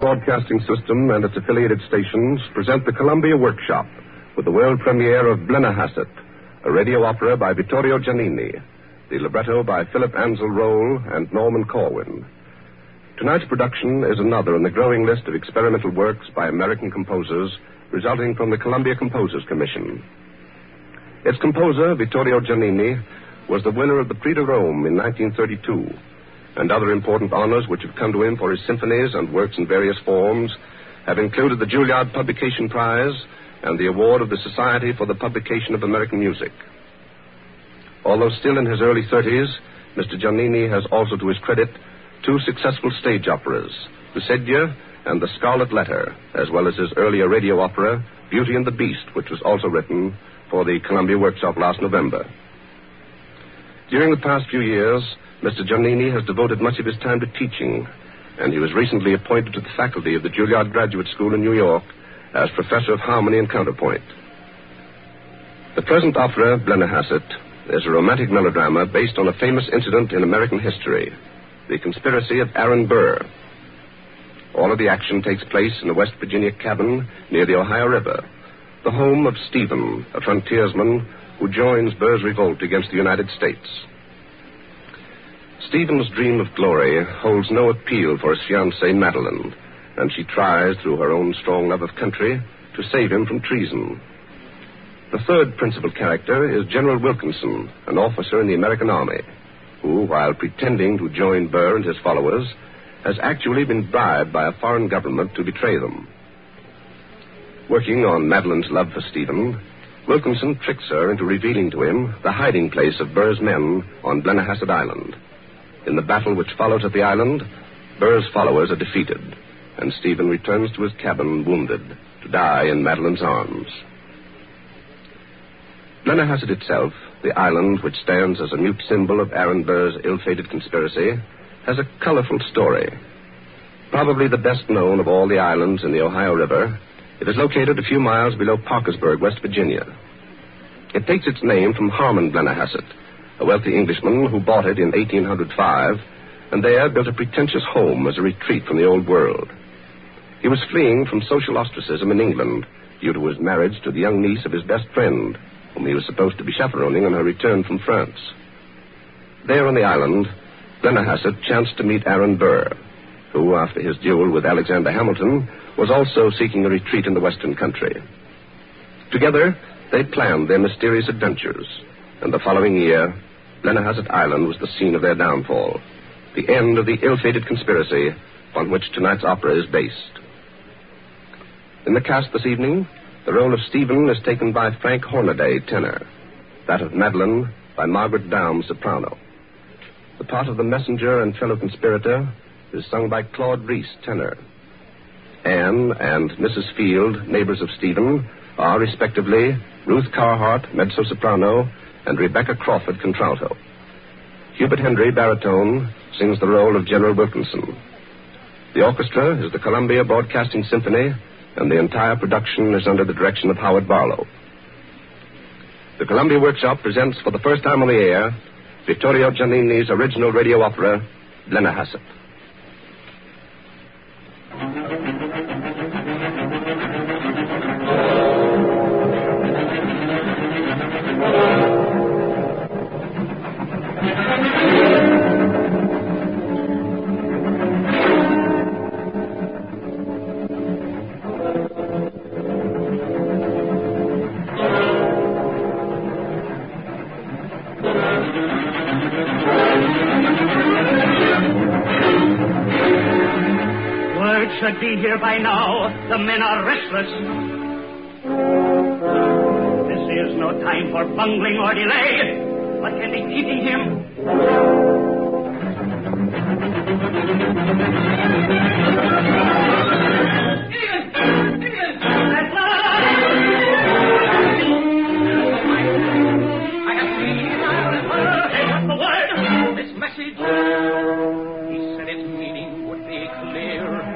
Broadcasting System and its affiliated stations present the Columbia Workshop with the world premiere of Blennerhassett, a radio opera by Vittorio Giannini, the libretto by Philip Ansel Roll and Norman Corwin. Tonight's production is another in the growing list of experimental works by American composers resulting from the Columbia Composers Commission. Its composer, Vittorio Giannini, was the winner of the Prix de Rome in 1932, and other important honors which have come to him for his symphonies and works in various forms have included the Juilliard Publication Prize and the award of the Society for the Publication of American Music. Although still in his early 30s, Mr. Giannini has also to his credit two successful stage operas, Lucedia and The Scarlet Letter, as well as his earlier radio opera, Beauty and the Beast, which was also written for the Columbia Workshop last November. During the past few years, Mr. Giannini has devoted much of his time to teaching, and he was recently appointed to the faculty of the Juilliard Graduate School in New York as professor of harmony and counterpoint. The present opera, Blennerhassett, is a romantic melodrama based on a famous incident in American history, the conspiracy of Aaron Burr. All of the action takes place in a West Virginia cabin near the Ohio River, the home of Stephen, a frontiersman who joins Burr's revolt against the United States. Stephen's dream of glory holds no appeal for his fiancée, Madeline, and she tries, through her own strong love of country, to save him from treason. The third principal character is General Wilkinson, an officer in the American Army, who, while pretending to join Burr and his followers, has actually been bribed by a foreign government to betray them. Working on Madeline's love for Stephen, Wilkinson tricks her into revealing to him the hiding place of Burr's men on Blennerhassett Island. In the battle which follows at the island, Burr's followers are defeated, and Stephen returns to his cabin wounded, to die in Madeline's arms. Blennerhassett itself, the island which stands as a mute symbol of Aaron Burr's ill-fated conspiracy, has a colorful story. Probably the best known of all the islands in the Ohio River, it is located a few miles below Parkersburg, West Virginia. It takes its name from Harmon Blennerhassett, a wealthy Englishman who bought it in 1805, and there built a pretentious home as a retreat from the old world. He was fleeing from social ostracism in England due to his marriage to the young niece of his best friend, whom he was supposed to be chaperoning on her return from France. There on the island, Blennerhassett chanced to meet Aaron Burr, who, after his duel with Alexander Hamilton, was also seeking a retreat in the western country. Together, they planned their mysterious adventures, and the following year, Blennerhassett Island was the scene of their downfall, the end of the ill-fated conspiracy on which tonight's opera is based. In the cast this evening, the role of Stephen is taken by Frank Hornaday, tenor, that of Madeline by Margaret Daum, soprano. The part of the messenger and fellow conspirator is sung by Claude Reese, tenor. Anne and Mrs. Field, neighbors of Stephen, are respectively Ruth Carhart, mezzo-soprano, and Rebecca Crawford, contralto. Hubert Hendry, baritone, sings the role of General Wilkinson. The orchestra is the Columbia Broadcasting Symphony, and the entire production is under the direction of Howard Barlow. The Columbia Workshop presents for the first time on the air Vittorio Giannini's original radio opera, Blennerhassett. Should be here by now. The men are restless. This is no time for bungling or delay. What can be keeping him? I have seen the word. This message. He said its meaning would be clear.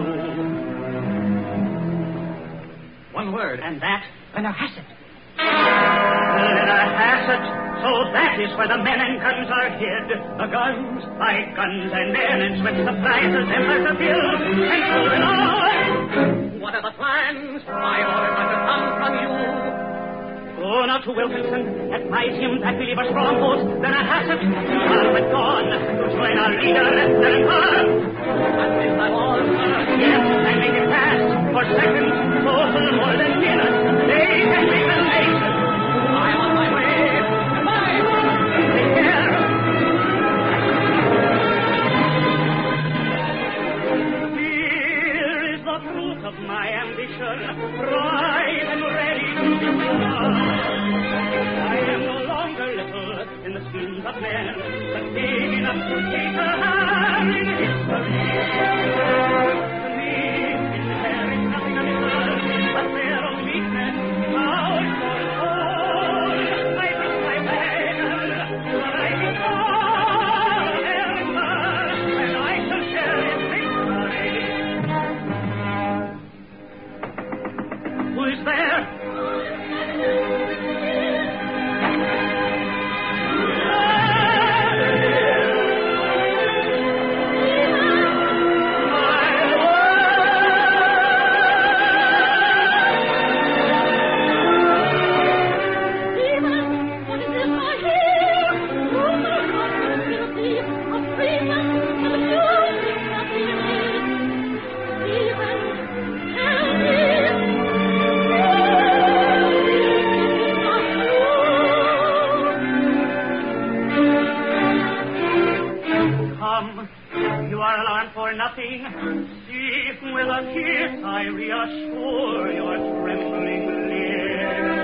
One word, and that, Blennerhassett. Blennerhassett. So that is where the men and guns are hid. The guns, by guns and men, and swift supplies as embers of hill, and children all to Wilkinson, advise him that we leave our strongholds, then a hassock, but gone, to join our leader at Serenburg. And this I want, yes, and make it fast, for seconds, total more than minutes, days and weeks and nations. I'm on my way. Goodbye. Take care. Here is the fruit of my ambition, bright and ready to be done. I am no longer little in the schemes of men, but big enough to take a hand in history. To me, there is nothing of it, but their own weakness, out for all. I trust my wagon, but I be gone, and I shall share its victory. Who is there? See, with a kiss I reassure your trembling lips.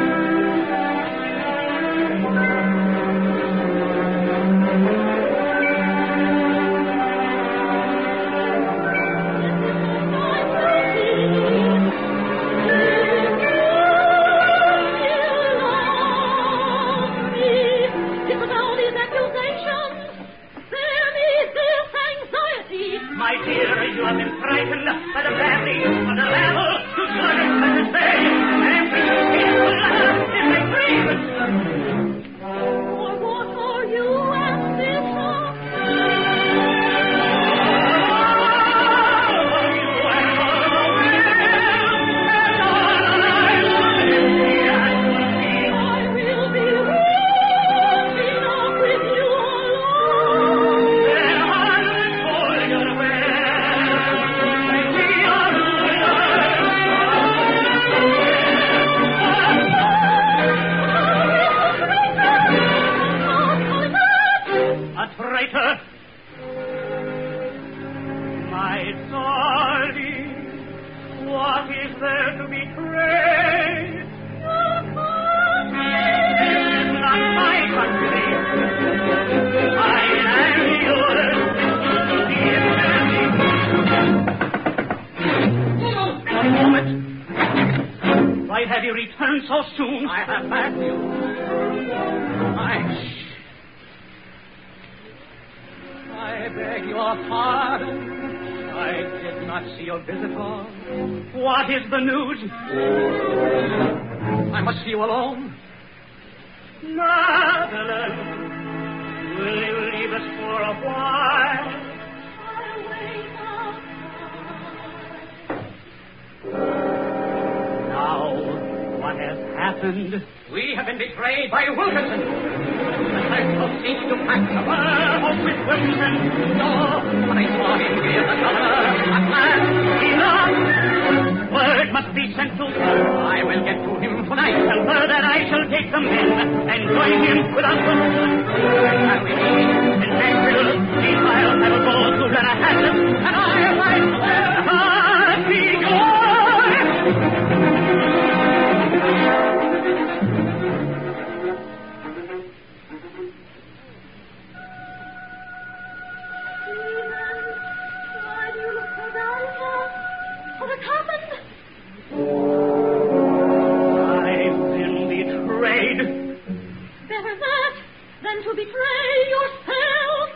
My dear, you have been frightened by the family of the level to turn it to say, and we shall see if they dream. For what are you ambitious? I will be rude enough with you alone. Then I'll your way. Traitor! My darling, what is there to betray? This is not my country. I am yours. One moment. Why have you returned so soon? I have backed you. I beg your pardon. I did not see your visitor. What is the news? I must see you alone. Madeline, will you leave us for a while? I'll wait outside. Now, what has happened? We have been betrayed by Wilkinson. I proceed to pack the world with Wilson. No, but I saw him give the governor a plan. Enough! Word must be sent to him. I will get to him tonight. Tell her that I shall take the men and join him without Wilson. And shall we meet in Nashville? Meanwhile, I will go to Manhattan, and I might be gone. To betray yourself.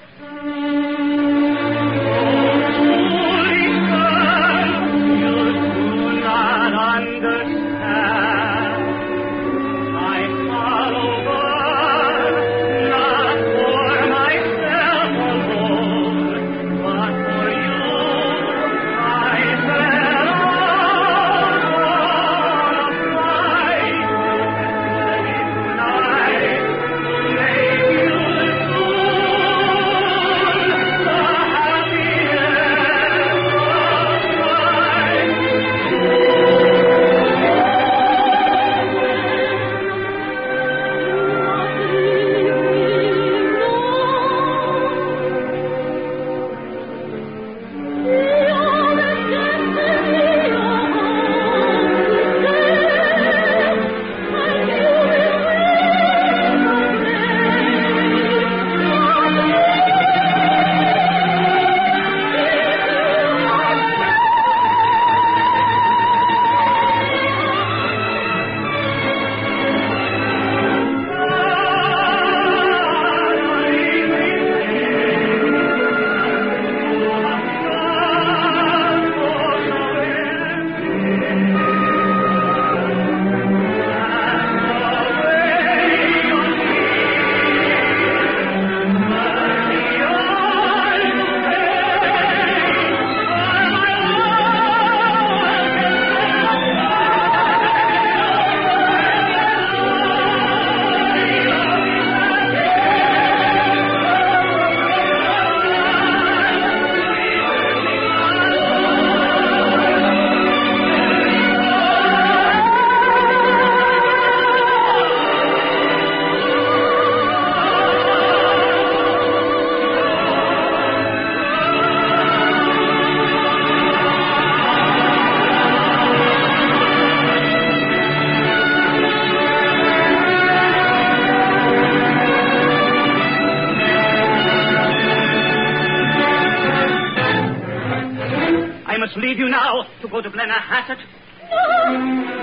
leave you now to go to Blennerhassett. No!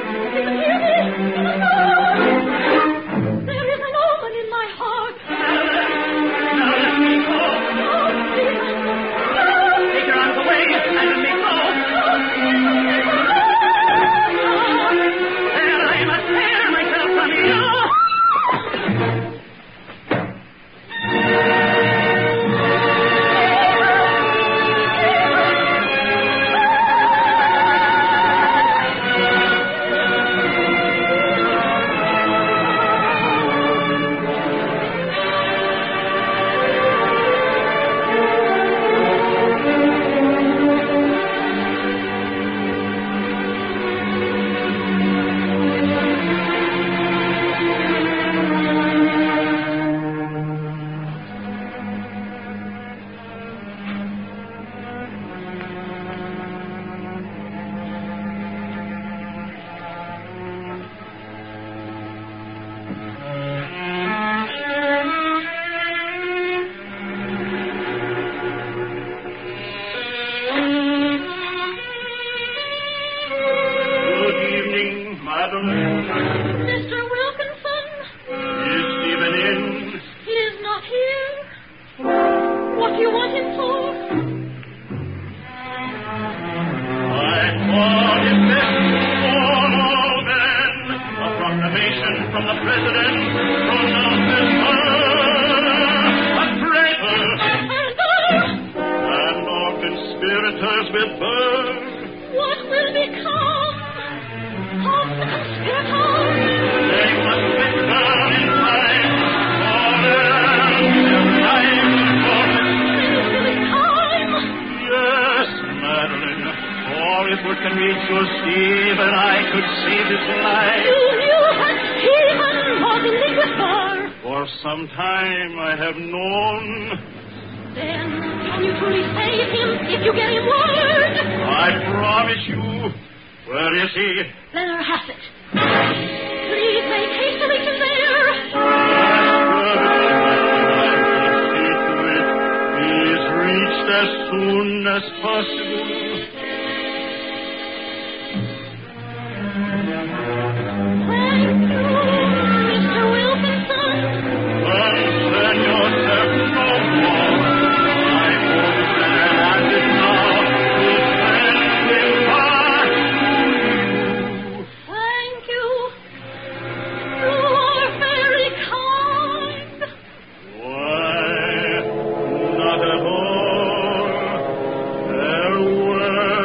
There is an omen in my heart. Now let me go. Take your arms away and let me go. Then I must tear myself from you. Mr. Wilkinson? Is Stephen in? He is not here. What do you want him for? I thought it best for all men. A proclamation from the President pronounces her a traitor. And all conspirators will burn. What will become of the conspirators? They must be burned in fire, or else their lives Time? Yes, Madeline. Or if it can reach you, Stephen, I could save his life. You had Stephen Morgan with her. For some time I have known. Then can you truly save him if you get him word? I promise you. Where is he? Blennerhassett. Please make haste to reach him there. He is reached as soon as possible. Thank you, Mr. Wilkinson. Concern yourself no more. I hope that it now will send him back to you. Thank you. You are very kind. Why, not at all. There were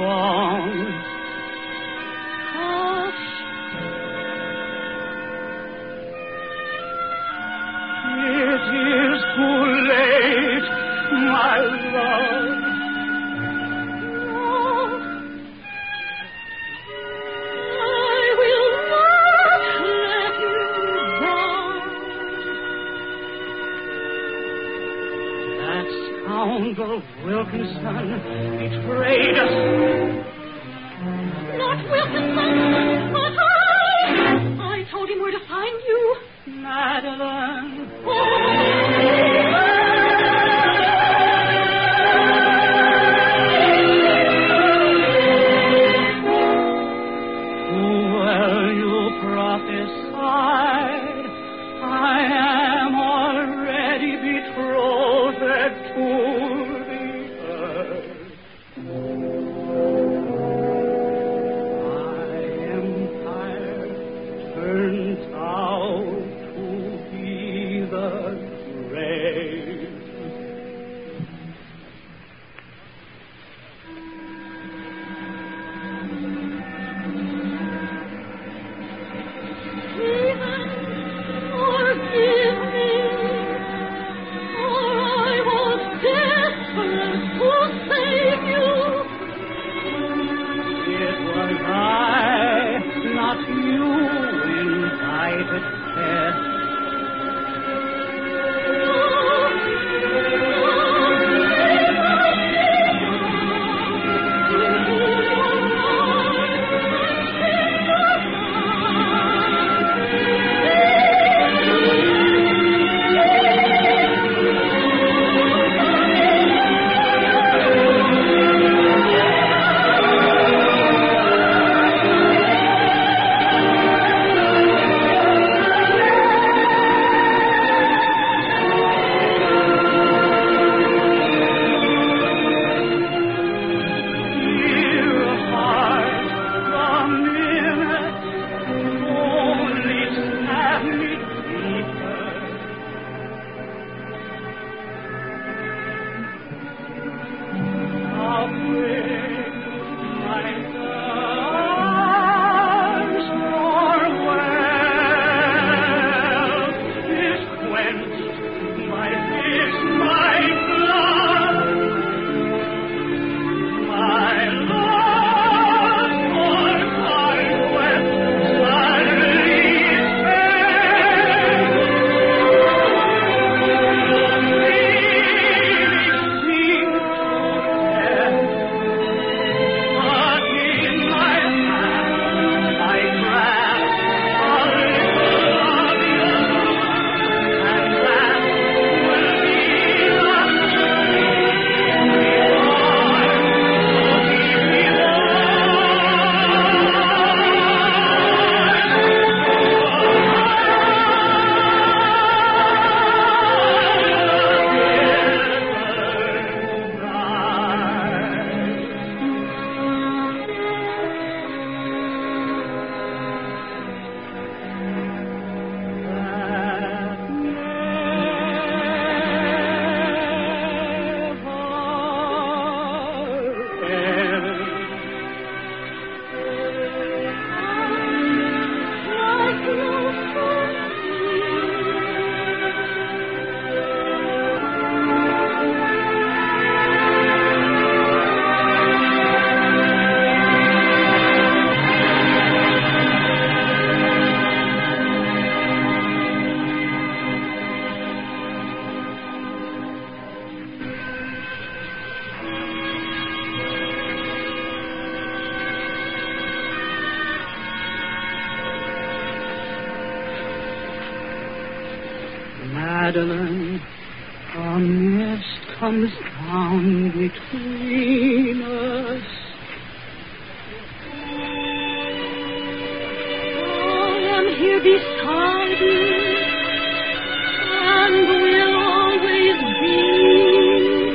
song. Hush. It is too late, my love. No. I will not let you down. That scoundrel Wilkinson betrayed us. Not Wilkinson, but I told him where to find you. Madeline. Well, you prophesied. I am already betrothed to the earth. My empire turns out to be the grave. Stephen, forgive me, for I was desperate to save you. It was I, not you, invited death. Madeline, a mist comes down between us. I am here beside you, and will always be.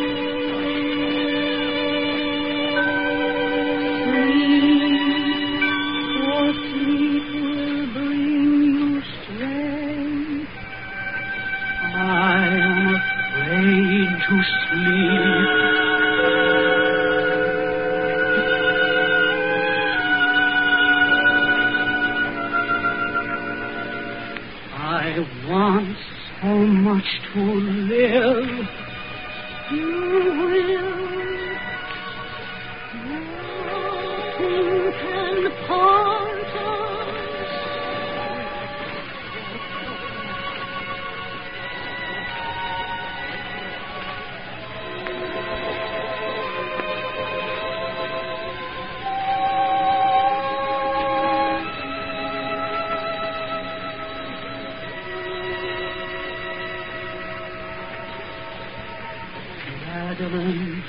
Sleep, for sleep will bring you strength. I am afraid to sleep. want so much to live. You will. Nothing can part us. Madeline.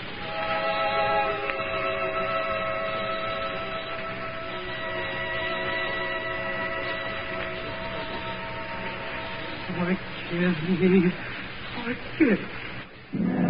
Forgive me. Forgive.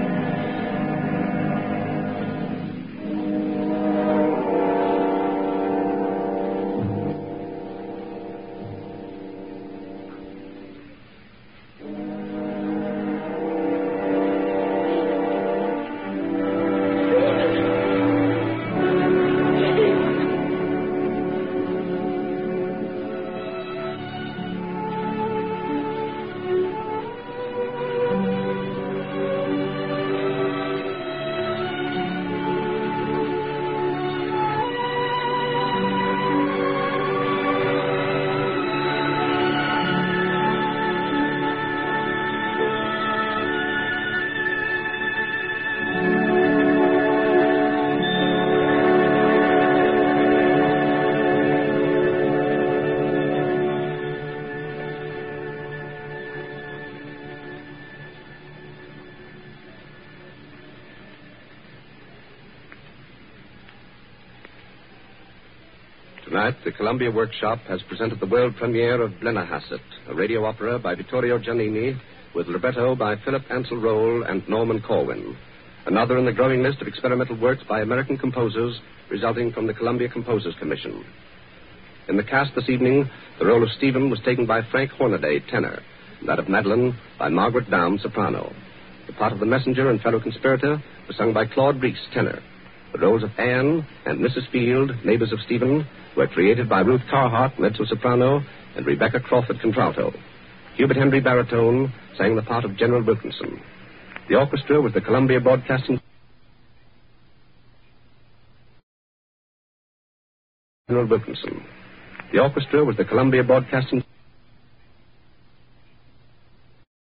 Tonight, the Columbia Workshop has presented the world premiere of Blennerhassett, a radio opera by Vittorio Giannini, with libretto by Philip Ansel Roll and Norman Corwin. Another in the growing list of experimental works by American composers resulting from the Columbia Composers Commission. In the cast this evening, the role of Stephen was taken by Frank Hornaday, tenor, and that of Madeline by Margaret Daum, soprano. The part of the messenger and fellow conspirator was sung by Claude Reese, tenor. The roles of Anne and Mrs. Field, neighbors of Stephen, were created by Ruth Carhart, mezzo-soprano, and Rebecca Crawford, contralto. Hubert Henry, baritone, sang the part of General Wilkinson. The orchestra was the Columbia Broadcasting... General Wilkinson. The orchestra was the Columbia Broadcasting...